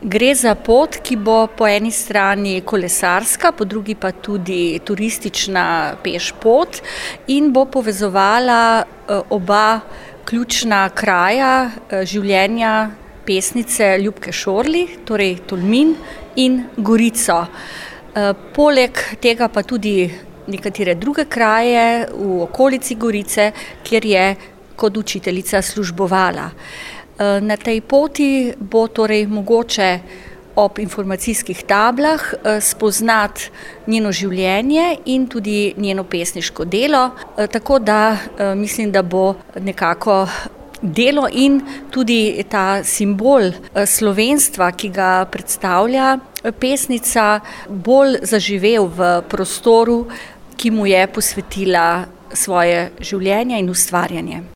Gre za pot, ki bo po eni strani kolesarska, po drugi pa tudi turistična pešpot in bo povezovala oba ključna kraja življenja pesnice Ljubke Šorli, torej Tolmin in Gorico. Poleg tega pa tudi nekatere druge kraje v okolici Gorice, kjer je kot učiteljica službovala. Na tej poti bo torej mogoče ob informacijskih tablah spoznati njeno življenje in tudi njeno pesniško delo, tako da mislim, da bo nekako delo in tudi ta simbol slovenstva, ki ga predstavlja pesnica, bolj zaživel v prostoru, ki mu je posvetila svoje življenje in ustvarjanje.